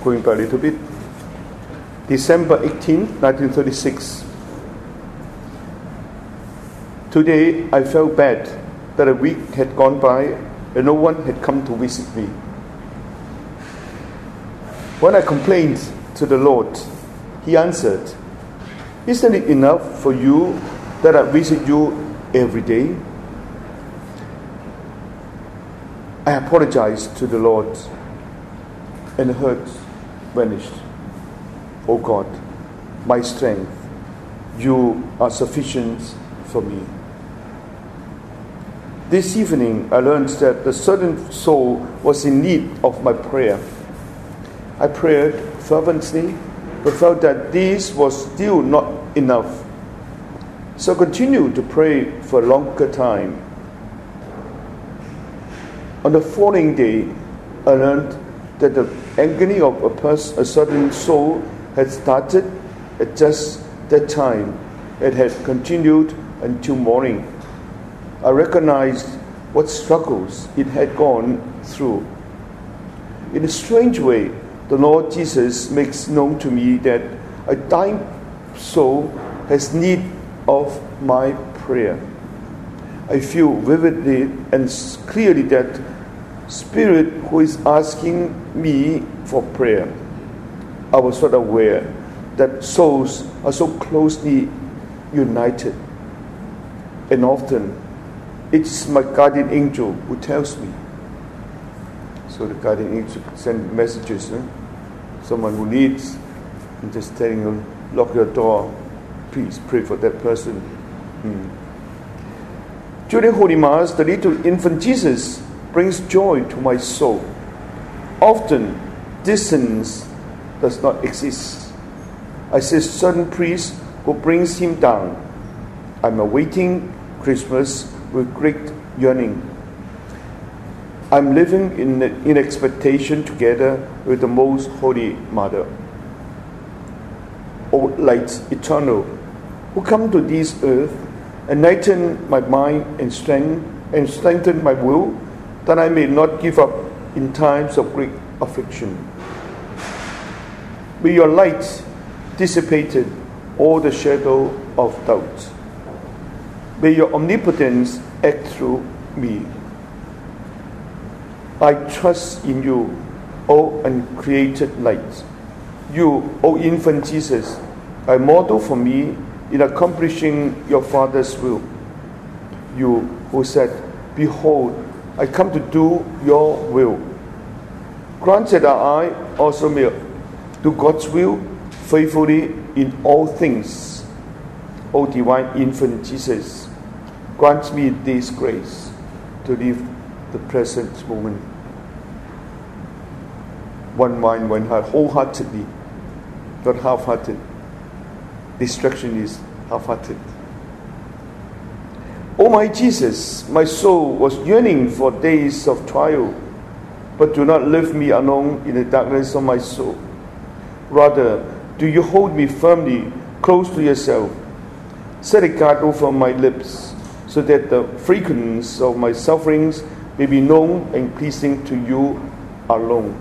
Going back a little bit. December 18, 1936. Today I felt bad that a week had gone by and no one had come to visit me. When I complained to the Lord, He answered, "Isn't it enough for you that I visit you every day?" I apologized to the Lord and the hurt vanished. "Oh God, my strength, you are sufficient for me." This evening, I learned that a certain soul was in need of my prayer. I prayed fervently, but felt that this was still not enough. So I continued to pray for a longer time. On the following day, I learned that the agony of a certain soul had started at just that time. It had continued until morning. I recognized what struggles it had gone through. In a strange way, the Lord Jesus makes known to me that a dying soul has need of my prayer. I feel vividly and clearly that Spirit who is asking me for prayer. I was not aware that souls are so closely united. And often, it's my guardian angel who tells me. So the guardian angel sends messages. Someone who needs, and just telling you, lock your door, please pray for that person. During Holy Mass, the little infant Jesus brings joy to my soul. Often, distance does not exist. I see a certain priest who brings him down. I'm awaiting Christmas with great yearning. I'm living in expectation together with the Most Holy Mother. O Light Eternal, who come to this earth, enlighten my mind and strengthen my will, that I may not give up in times of great affliction. May your light dissipate all the shadow of doubt. May your omnipotence act through me. I trust in you, O uncreated light. You, O infant Jesus, are a model for me in accomplishing your Father's will. You who said, "Behold, I come to do your will." Grant that I also may do God's will faithfully in all things. O divine infant Jesus, grant me this grace to live the present moment. One mind, one heart, wholeheartedly, not half-hearted. Distraction is half-hearted. O my Jesus, my soul was yearning for days of trial, but do not leave me alone in the darkness of my soul. Rather, do you hold me firmly close to yourself. Set a guard over my lips, so that the frequency of my sufferings may be known and pleasing to you alone.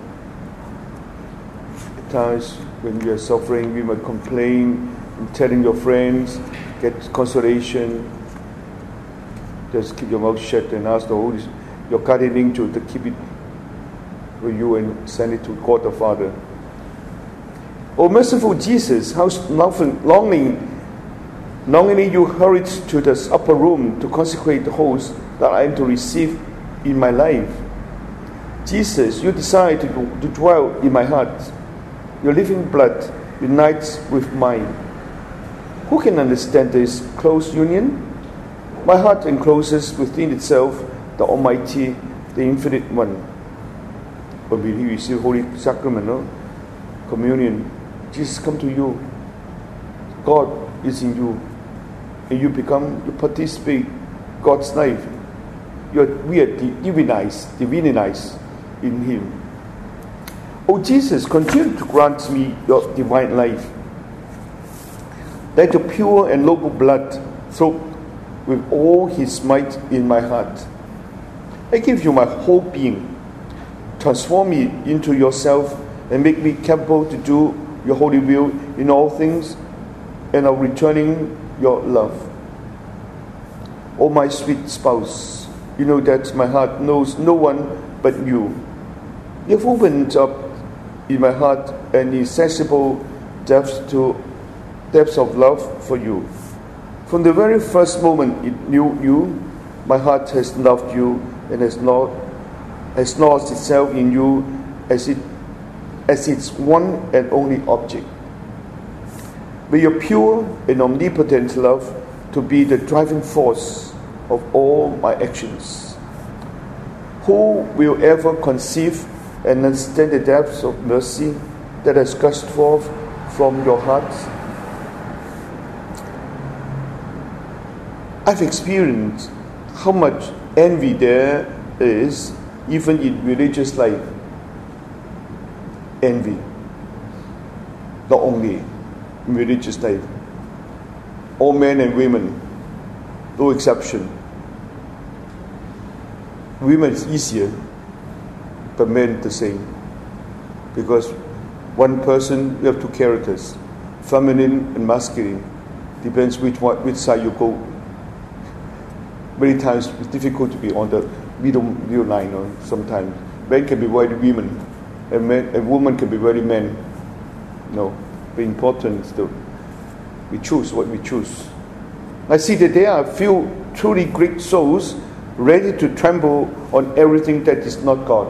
At times when we are suffering, we might complain and telling your friends, get consolation. Just keep your mouth shut and ask the Holy, your guardian angel to keep it for you and send it to God the Father. O merciful Jesus, how longingly you hurried to this upper room to consecrate the host that I am to receive in my life. Jesus, you desire to dwell in my heart. Your living blood unites with mine. Who can understand this close union? My heart encloses within itself the Almighty, the Infinite One. When we receive Holy Sacrament, communion, Jesus come to you. God is in you. And you participate God's life. We are divinized in Him. O Jesus, continue to grant me your divine life. Let the pure and noble blood throb with all His might in my heart. I give you my whole being. Transform me into yourself and make me capable to do your holy will in all things, and of returning your love. O my sweet spouse, you know that my heart knows no one but you. You have opened up in my heart an inaccessible depths of love for you. From the very first moment it knew you, my heart has loved you and has lost itself in you as its one and only object. May your pure and omnipotent love to be the driving force of all my actions. Who will ever conceive and understand the depths of mercy that has gushed forth from your heart? I've experienced how much envy there is even in religious life. Envy. Not only in religious life. All men and women, no exception. Women is easier, but men the same. Because one person, you have two characters, feminine and masculine. Depends which side you go. Many times it's difficult to be on the middle line. Sometimes men can be very women, and a woman can be very men. The important is that we choose what we choose. I see that there are a few truly great souls ready to trample on everything that is not God.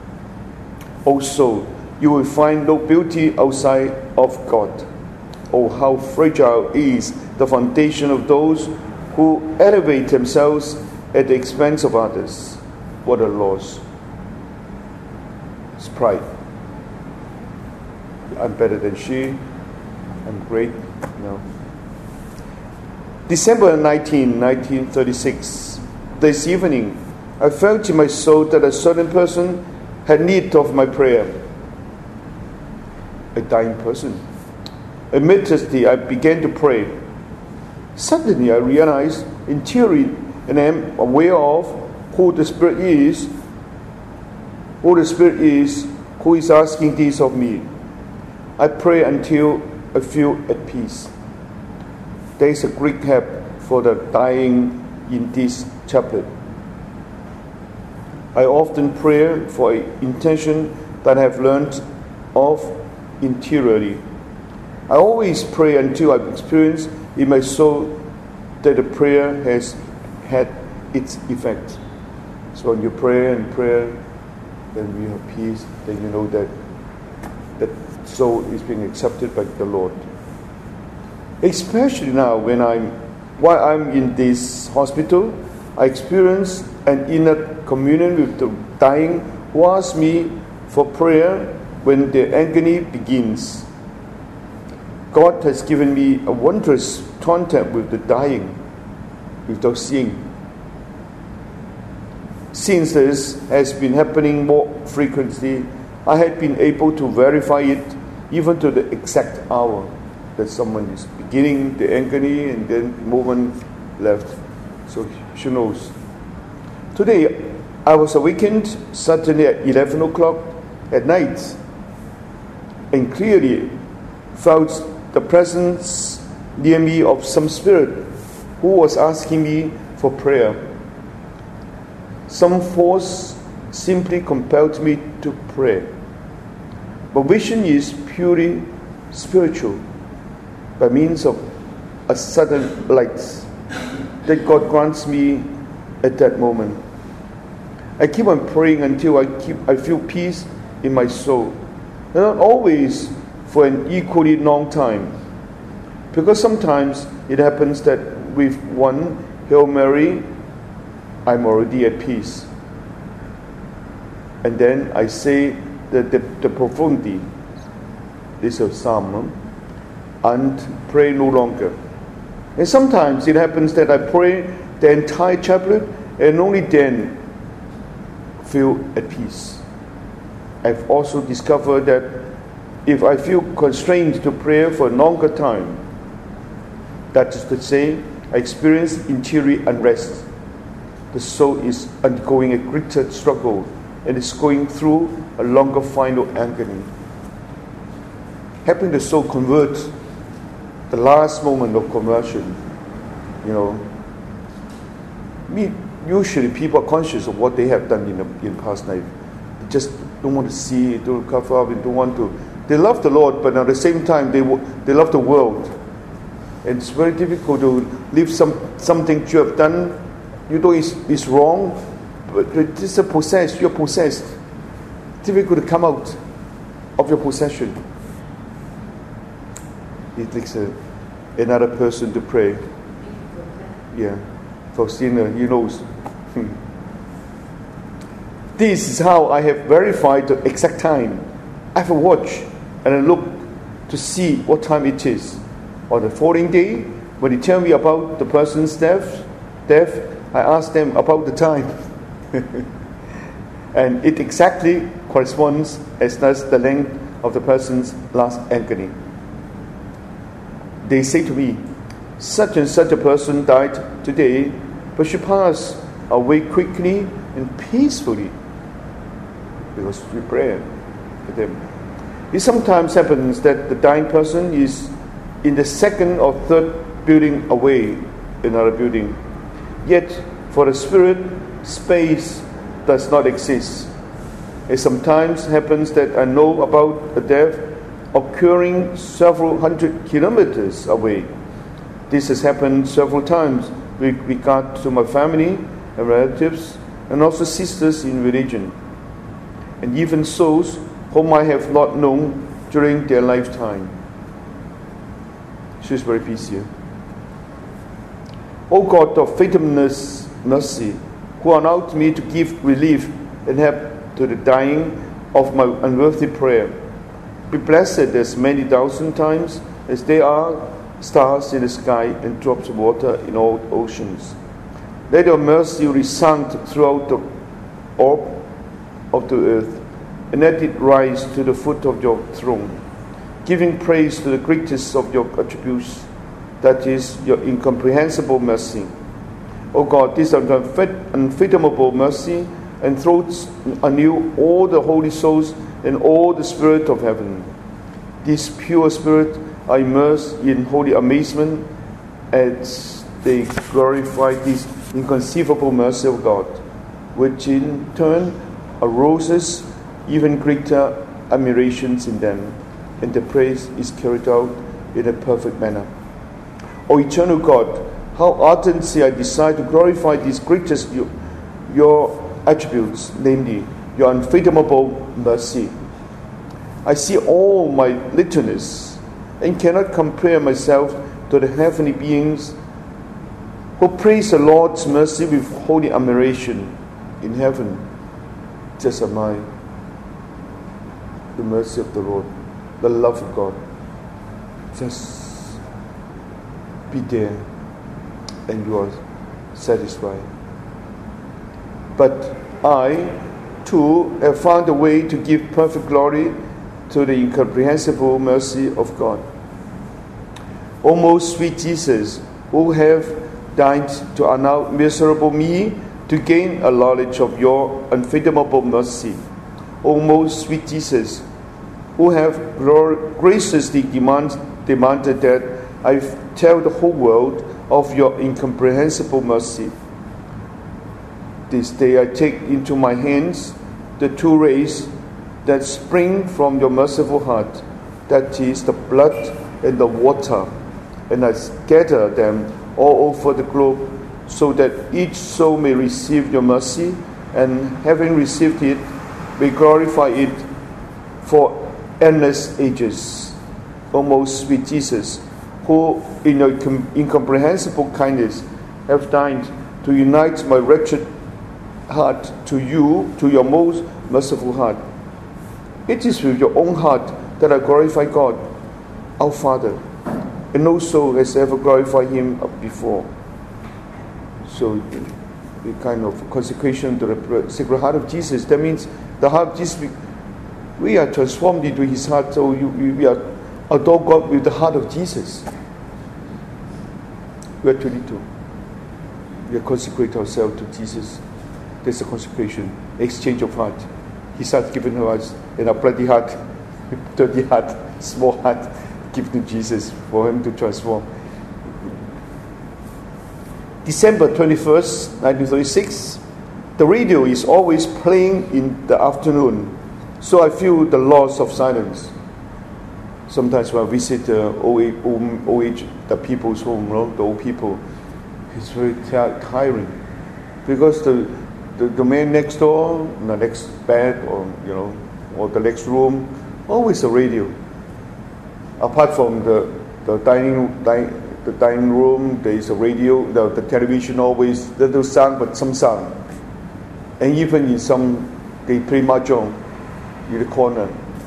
Also, you will find no beauty outside of God. Oh, how fragile is the foundation of those who elevate themselves at the expense of others. What a loss. It's pride. I'm better than she. I'm great. December 1936. This evening, I felt in my soul that a certain person had need of my prayer. A dying person. Immediately, I began to pray. Suddenly, I realized, in theory, and I am aware of who the Spirit is, who is asking this of me. I pray until I feel at peace. There is a great help for the dying in this chaplet. I often pray for an intention that I have learned of interiorly. I always pray until I've experienced in my soul that the prayer has had its effect. So when you pray and pray, then you have peace, then you know that that soul is being accepted by the Lord. Especially now while I'm in this hospital, I experience an inner communion with the dying who ask me for prayer when the agony begins. God has given me a wondrous contact with the dying without seeing. Since this has been happening more frequently, I had been able to verify it even to the exact hour that someone is beginning the agony and then the moment left. So she knows. Today, I was awakened suddenly at 11 o'clock at night and clearly felt the presence near me of some spirit who was asking me for prayer. Some force simply compelled me to pray. But vision is purely spiritual by means of a sudden light that God grants me at that moment. I keep on praying until I feel peace in my soul. And not always for an equally long time. Because sometimes it happens that with one Hail Mary, I'm already at peace. And then I say the profundity, this is a psalm, and pray no longer. And sometimes it happens that I pray the entire chaplet and only then feel at peace. I've also discovered that if I feel constrained to pray for a longer time, that is to say, I experience interior unrest. The soul is undergoing a greater struggle and is going through a longer final agony. helping the soul convert, the last moment of conversion. Usually people are conscious of what they have done in past life. They just don't want to see it, don't cover up, and don't want to. They love the Lord, but at the same time they love the world. And it's very difficult to leave something you have done. You know it's wrong, but it's possessed. You're possessed. It's difficult to come out of your possession. It takes another person to pray. Yeah, for sinner, he knows. This is how I have verified the exact time. I have a watch and I look to see what time it is. On the following day, when they tell me about the person's death, I ask them about the time. And it exactly corresponds as does the length of the person's last agony. They say to me, such and such a person died today, but she passed away quickly and peacefully because we pray for them. It sometimes happens that the dying person is in the second or third building away, another building. Yet, for the spirit, space does not exist. It sometimes happens that I know about a death occurring several hundred kilometers away. This has happened several times with regard to my family and relatives, and also sisters in religion, and even souls whom I have not known during their lifetime. She's very busy. O God of faithfulness, mercy, who allowed me to give relief and help to the dying of my unworthy prayer, be blessed as many thousand times as they are stars in the sky and drops of water in all oceans. Let your mercy resound throughout the orb of the earth, and let it rise to the foot of your throne, giving praise to the greatest of your attributes, that is, your incomprehensible mercy. O God, this unfathomable mercy enthrones anew all the holy souls and all the spirit of heaven. This pure spirit are immersed in holy amazement as they glorify this inconceivable mercy of God, which in turn arouses even greater admirations in them, and the praise is carried out in a perfect manner. O eternal God, how ardently I desire to glorify these greatest your attributes, namely your unfathomable mercy. I see all my littleness and cannot compare myself to the heavenly beings who praise the Lord's mercy with holy admiration in heaven. Just admire the mercy of the Lord, the love of God. Just be there and you are satisfied. But I, too, have found a way to give perfect glory to the incomprehensible mercy of God. O most sweet Jesus, who have died to allow miserable me to gain a knowledge of your unfathomable mercy. O most sweet Jesus, who have graciously demanded that I tell the whole world of your incomprehensible mercy. This day I take into my hands the two rays that spring from your merciful heart, that is the blood and the water, and I scatter them all over the globe, so that each soul may receive your mercy, and having received it, may glorify it for endless ages. O most sweet Jesus, who in your incomprehensible kindness have died to unite my wretched heart to you, to your most merciful heart. It is with your own heart that I glorify God, our Father, and no soul has ever glorified him before. So the kind of consecration to the Sacred Heart of Jesus, that means the heart of Jesus, we are transformed into his heart, so we are adore God with the heart of Jesus. We are 22. We are consecrate ourselves to Jesus. There's a consecration, exchange of heart. His heart given to us, and our bloody heart, dirty heart, small heart, give to Jesus for him to transform. December 21st, 1936, the radio is always playing in the afternoon, so I feel the loss of silence. Sometimes when I visit old age, the people's home, the old people, it's very tiring, because the man next door, the next bed, or the next room, always a radio. Apart from the dining room, there is a radio. The television always little sound, but some sound. And even in some, they play mahjong in the corner.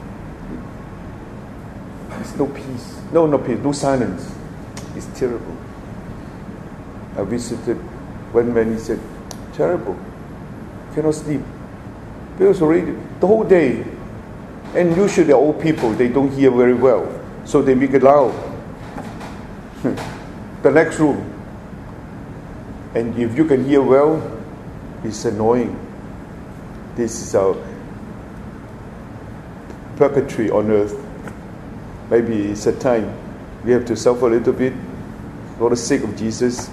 There's no peace, no peace, no silence. It's terrible. I visited one man. He said, "Terrible. Cannot sleep. Because already the whole day." And usually the old people, they don't hear very well, so they make it loud. The next room. And if you can hear well, it's annoying. This is our purgatory on earth. Maybe it's a time we have to suffer a little bit for the sake of Jesus.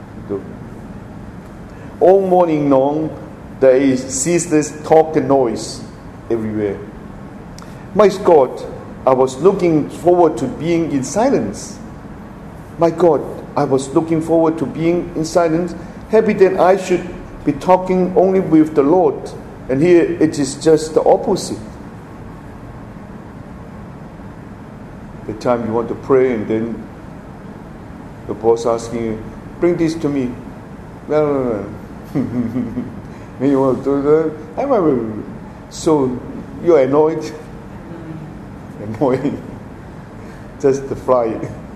All morning long, there is ceaseless talk and noise everywhere. My God, I was looking forward to being in silence. My God, I was looking forward to being in silence, happy that I should be talking only with the Lord. And here it is just the opposite. The time you want to pray, and then the boss asking you, "Bring this to me." No. Then you want to do that. So you're annoyed. Annoying. Just the fly.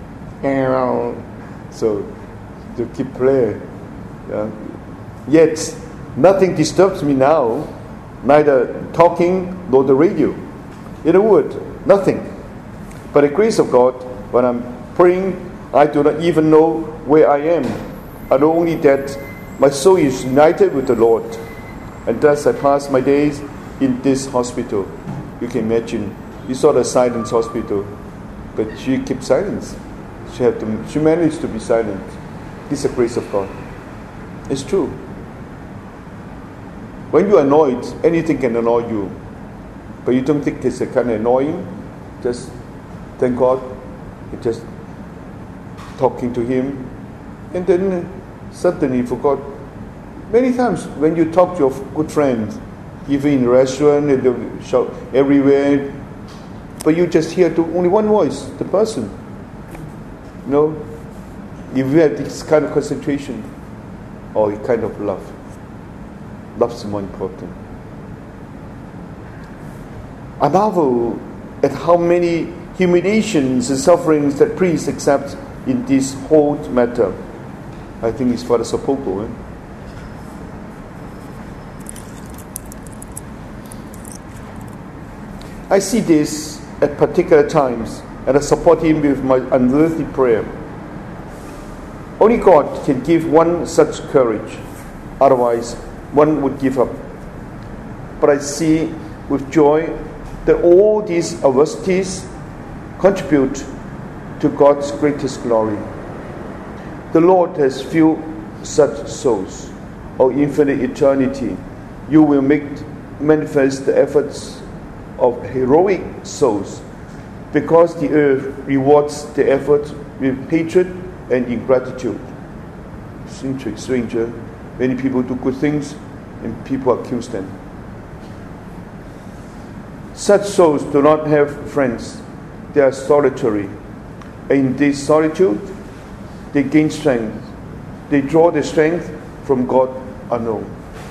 So to keep playing. Yet nothing disturbs me now, neither talking nor the radio. In a word, nothing. By the grace of God, when I'm praying, I do not even know where I am. I know only that my soul is united with the Lord. And thus I pass my days in this hospital. You can imagine, you saw the silent hospital, but she kept silence. She managed to be silent. This is the grace of God. It's true. When you're annoyed, anything can annoy you. But you don't think it's a kind of annoying. Just thank God. You're just talking to Him. And then suddenly you forgot. Many times when you talk to your good friends, even in a restaurant, in the shop, everywhere, but you just hear only one voice, the person. If you have this kind of concentration, or a kind of love. Love is more important. I marvel at how many humiliations and sufferings that priests accept in this whole matter. I think it's Father Sopoto. I see this at particular times, and I support him with my unworthy prayer. Only God can give one such courage, otherwise one would give up. But I see with joy that all these adversities contribute to God's greatest glory. The Lord has filled such souls. O infinite eternity, you will make manifest the efforts of heroic souls, because the earth rewards the effort with hatred and ingratitude. Stranger, many people do good things and people accuse them. Such souls do not have friends. They are solitary. In this solitude, they gain strength. They draw their strength from God alone.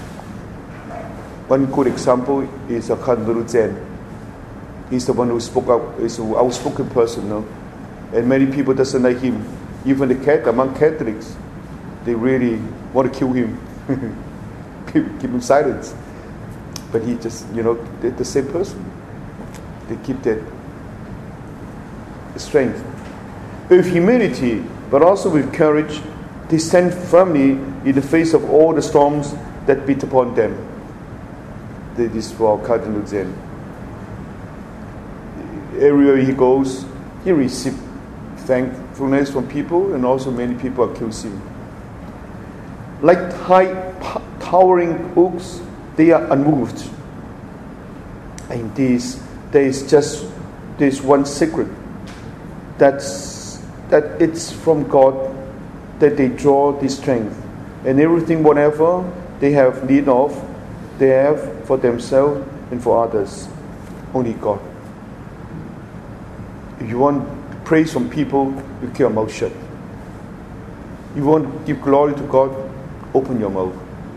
One good example is Khandru Zen. He's the one who spoke up. He's an outspoken person, and many people doesn't like him. Even among Catholics, they really want to kill him, keep him silent. But he just, they're the same person. They keep that strength. With humility, but also with courage, they stand firmly in the face of all the storms that beat upon them. This is for Cardinal Zen. everywhere he goes, he receives thankfulness from people, and also many people accuse him. Like high towering oaks, they are unmoved. And there is one secret, that it's from God that they draw this strength. And everything, whatever they have need of, they have for themselves and for others. Only God. If you want praise from people, you keep your mouth shut. You want to give glory to God, open your mouth.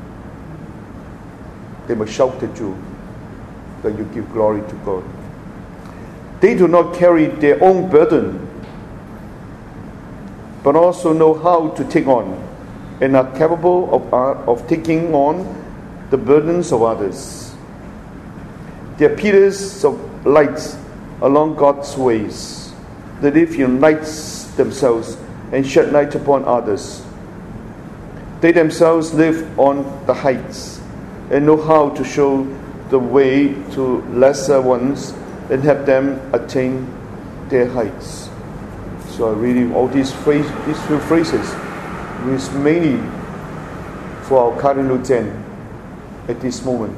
They must shout at you that you give glory to God. They do not carry their own burden, but also know how to take on, and are capable of taking on the burdens of others. They are pillars of light along God's ways. They live in lights themselves and shed light upon others. They themselves live on the heights and know how to show the way to lesser ones and help them attain their heights. So I'm reading all these few phrases, which is mainly for our Cardinal Zen at this moment.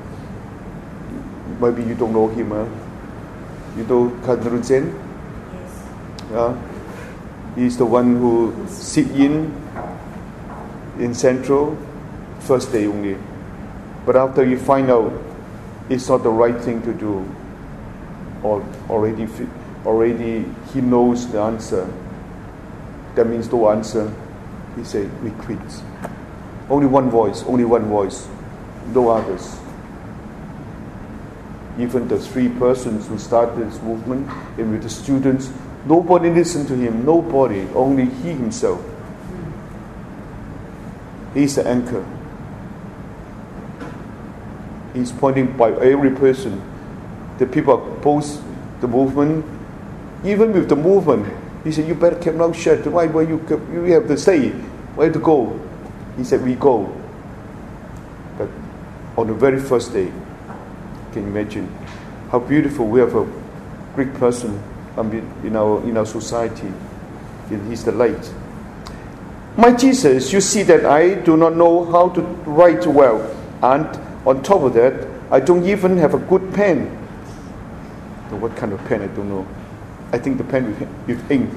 Maybe you don't know him, huh? You know Cardinal Zen? Yes. He's the one who sit in Central first day only. But after you find out it's not the right thing to do, or already he knows the answer. That means no answer. He said, we quit. Only one voice, no others. Even the 3 persons who started this movement, and with the students, nobody listened to him, nobody, only he himself. He's the anchor. He's pointing by every person. The people oppose the movement. Even with the movement, he said, you better keep mouth shut. Why you have to say, where to go? He said, we go. But on the very first day, can you imagine how beautiful we have a Greek person in our society. He's the light. My Jesus, you see that I do not know how to write well, and on top of that, I don't even have a good pen. What kind of pen, I don't know. I think the pen with ink.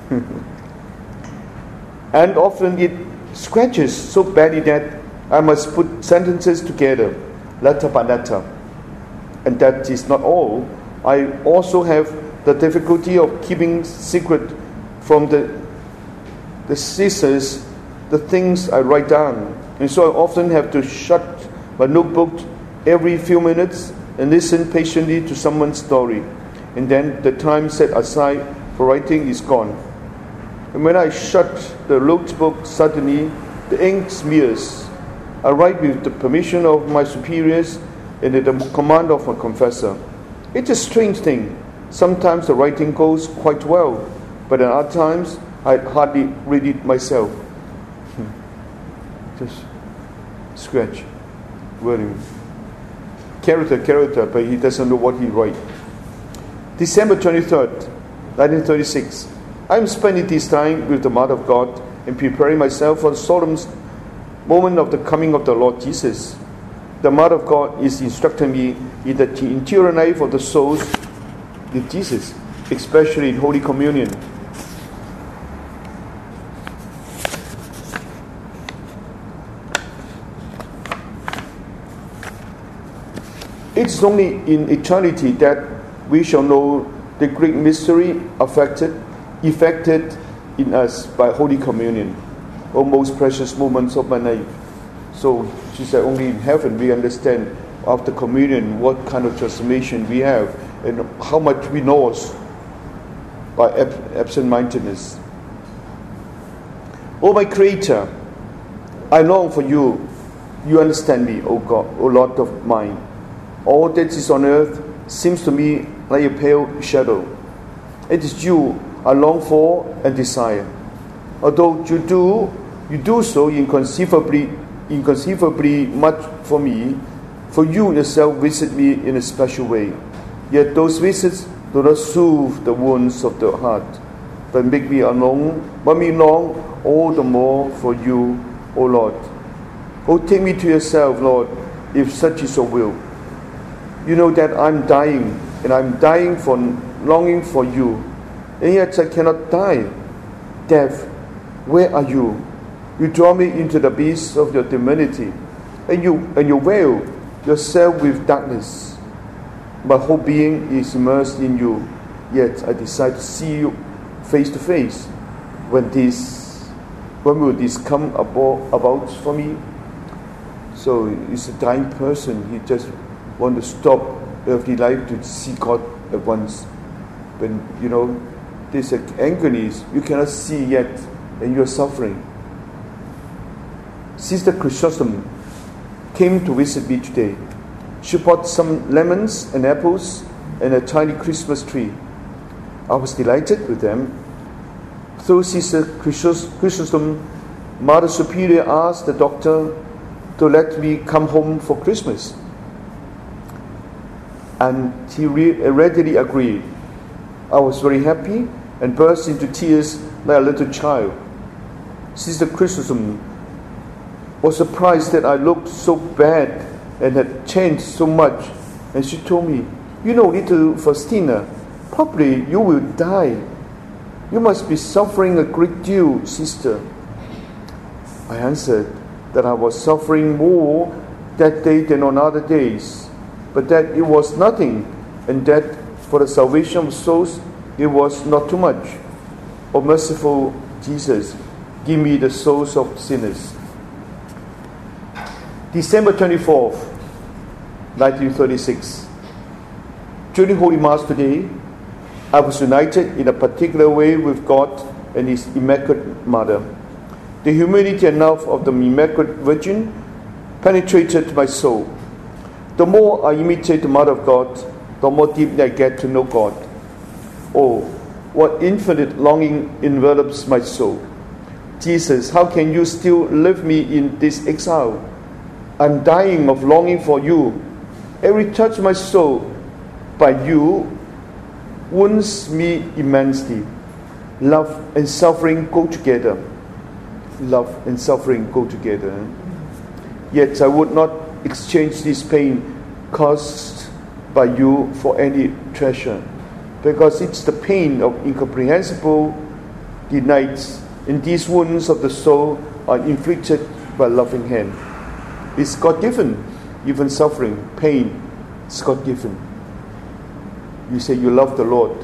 And often it scratches so badly that I must put sentences together, letter by letter. And that is not all. I also have the difficulty of keeping secret from the scissors, the things I write down. And so I often have to shut my notebook every few minutes and listen patiently to someone's story. And then the time set aside for writing is gone. And when I shut the notebook, suddenly the ink smears. I write with the permission of my superiors and at the command of my confessor. It's a strange thing. Sometimes the writing goes quite well, but at other times I hardly read it myself. Just scratch, wording, character, but he doesn't know what he writes. December 23rd, 1936. I'm spending this time with the Mother of God and preparing myself for the solemn moment of the coming of the Lord Jesus. The Mother of God is instructing me in the interior life of the souls with Jesus, especially in Holy Communion. It's only in eternity that we shall know the great mystery effected in us by Holy Communion, O most precious moments of my life. So she said, only in heaven we understand after communion what kind of transformation we have and how much we know us by absent-mindedness. O my Creator, I long for you. You understand me, O God, O Lord of mine. All that is on earth seems to me like a pale shadow. It is you I long for and desire. Although you do so inconceivably much for me, for you yourself visit me in a special way. Yet those visits Do not soothe the wounds of the heart, but make me long all the more for you, O Lord. Oh, take me to yourself, Lord, if such is your will. You know that I'm dying, and I'm dying for longing for you, and yet I cannot die. Death, where are you? You draw me into the abyss of your divinity, and you veil yourself with darkness. My whole being is immersed in you, yet I decide to see you face to face. When will this come about for me? So he's a dying person. He just want to stop earthly life to see God at once. When there's agony you cannot see yet, and you're suffering. Sister Chrysostom came to visit me today. She brought some lemons and apples and a tiny Christmas tree. I was delighted with them. So Sister Chrysostom, Mother Superior, asked the doctor to let me come home for Christmas. And he readily agreed. I was very happy and burst into tears like a little child. Sister Chrysostom was surprised that I looked so bad and had changed so much. And she told me, little Faustina, probably you will die. You must be suffering a great deal, sister. I answered that I was suffering more that day than on other days, but that it was nothing, and that for the salvation of souls it was not too much. O merciful Jesus, give me the souls of sinners. December 24th, 1936. During Holy Mass today, I was united in a particular way with God and His Immaculate Mother. The humility and love of the Immaculate Virgin penetrated my soul. The more I imitate the Mother of God, the more deeply I get to know God. Oh, what infinite longing envelops my soul. Jesus, how can you still leave me in this exile? I'm dying of longing for you. Every touch of my soul by you wounds me immensely. Love and suffering go together. Love and suffering go together. Yet I would not exchange this pain caused by you for any treasure, because it's the pain of incomprehensible delights, and these wounds of the soul are inflicted by loving hand. It's God-given, even suffering, pain, it's God-given. You say you love the Lord.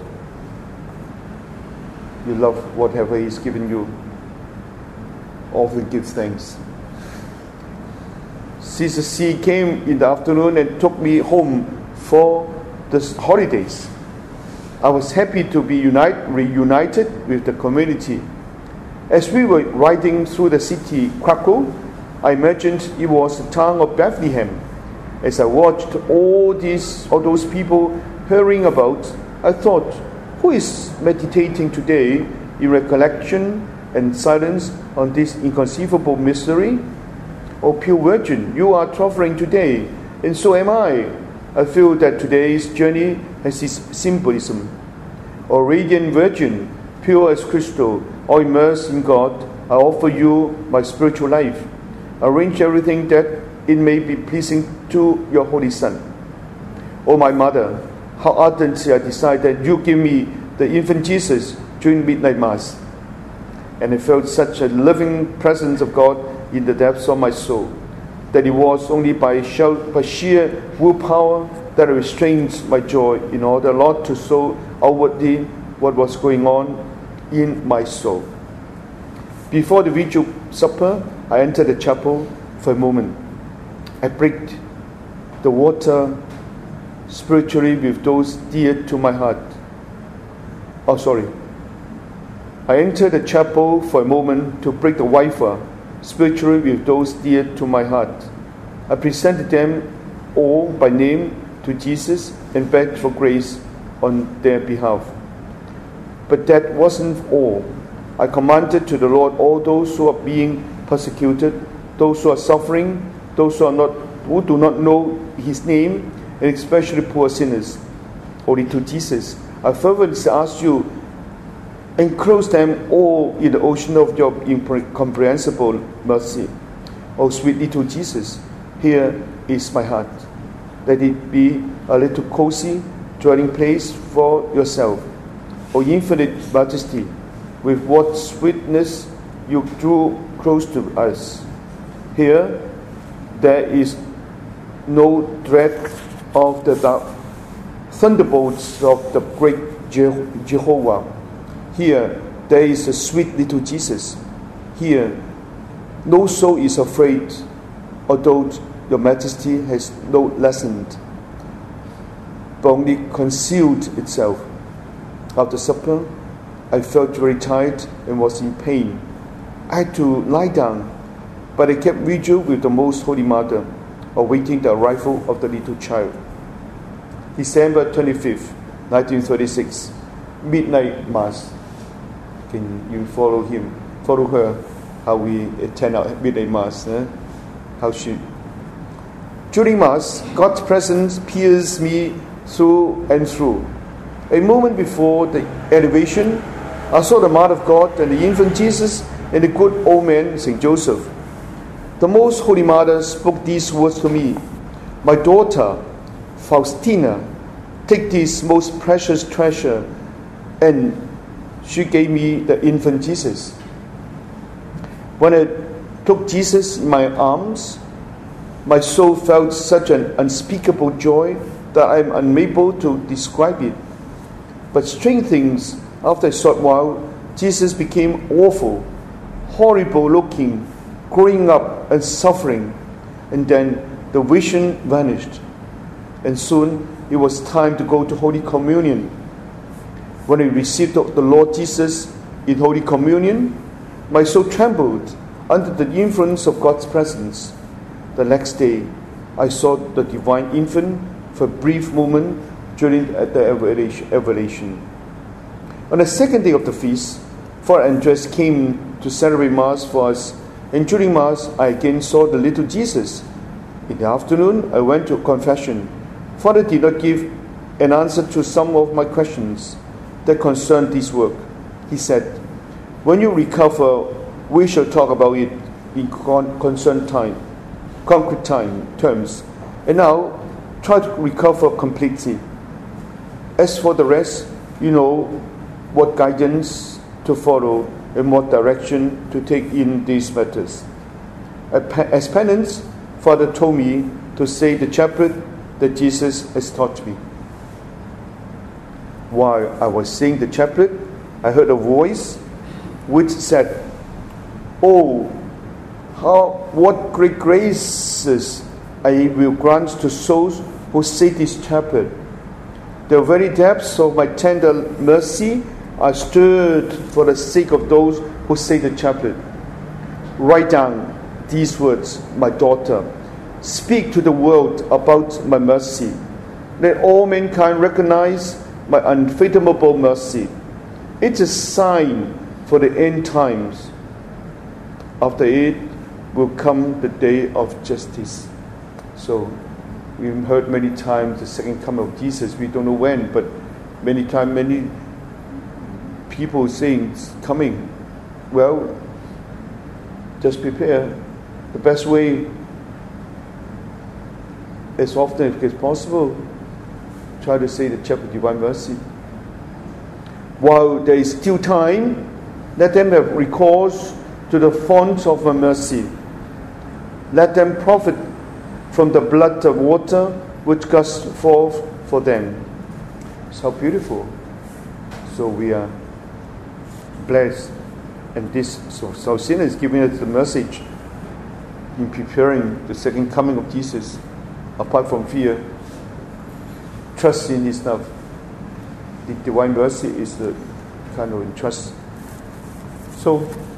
You love whatever He's given you. Often give thanks. Sister C came in the afternoon and took me home for the holidays. I was happy to be reunited with the community. As we were riding through the city, Krakow, I imagined it was the town of Bethlehem. As I watched all those people hurrying about, I thought, who is meditating today in recollection and silence on this inconceivable mystery? O pure Virgin, you are traveling today, and so am I. I feel that today's journey has its symbolism. O radiant Virgin, pure as crystal, all immersed in God, I offer you my spiritual life. Arrange everything that it may be pleasing to your Holy Son. O my Mother, how ardently I desire that you give me the infant Jesus during midnight Mass. And I felt such a living presence of God in the depths of my soul, that it was only by sheer willpower that I restrained my joy in order not to show outwardly what was going on in my soul. Before the vigil supper, I entered the chapel for a moment. I breathed the water spiritually with those dear to my heart. I entered the chapel for a moment to break the wafer spiritually with those dear to my heart. I presented them all by name to Jesus and begged for grace on their behalf. But that wasn't all. I commanded to the Lord all those who are being persecuted, those who are suffering, those who do not know His name, and especially poor sinners. Only to Jesus I fervently ask you, enclose them all in the ocean of your incomprehensible mercy. O sweet little Jesus, here is my heart. Let it be a little cozy dwelling place for yourself. O infinite majesty, with what sweetness you drew close to us. Here there is no dread of the thunderbolts of the great Jehovah. Here there is a sweet little Jesus. Here no soul is afraid, although your majesty has no lessened, but only concealed itself. After supper, I felt very tired and was in pain. I had to lie down, but I kept vigil with the Most Holy Mother, awaiting the arrival of the little child. December 25th, 1936, Midnight Mass. Can you follow her, how we attend our Midnight Mass? During Mass, God's presence pierces me through and through. A moment before the elevation, I saw the Mother of God and the infant Jesus and the good old man, St. Joseph. The Most Holy Mother spoke these words to me: "My daughter, Faustina, take this most precious treasure." And she gave me the infant Jesus. When I took Jesus in my arms, my soul felt such an unspeakable joy that I am unable to describe it. But strange things, after a short while, Jesus became awful, horrible looking, growing up and suffering, and then the vision vanished. And soon it was time to go to Holy Communion. When I received the Lord Jesus in Holy Communion, my soul trembled under the influence of God's presence. The next day, I saw the Divine Infant for a brief moment during the Revelation. On the second day of the feast, Father Andres came to celebrate Mass for us, and during Mass, I again saw the little Jesus. In the afternoon, I went to confession. Father did not give an answer to some of my questions that concerned this work. He said, "When you recover, we shall talk about it in concrete terms. And now, try to recover completely. As for the rest, you know what guidance to follow and what direction to take in these matters." As penance, Father told me to say the chaplet that Jesus has taught me. While I was saying the chaplet, I heard a voice which said, "Oh, what great graces I will grant to souls who say this chaplet. The very depths of my tender mercy are stirred for the sake of those who say the chaplet. Write down these words, my daughter. Speak to the world about my mercy. Let all mankind recognize my unfathomable mercy. It's a sign for the end times. After it will come the day of justice." So we've heard many times the second coming of Jesus. We don't know when, but many times, many people saying it's coming. Well, just prepare. The best way, as often as possible, try to say the chaplet of Divine Mercy. While there is still time, let them have recourse to the font of my mercy. Let them profit from the blood of water which gusts forth for them. It's how beautiful. So we are blessed. And this, so Sinner is giving us the message in preparing the second coming of Jesus. Apart from fear, trust in His love. The Divine Mercy is the kind of trust. So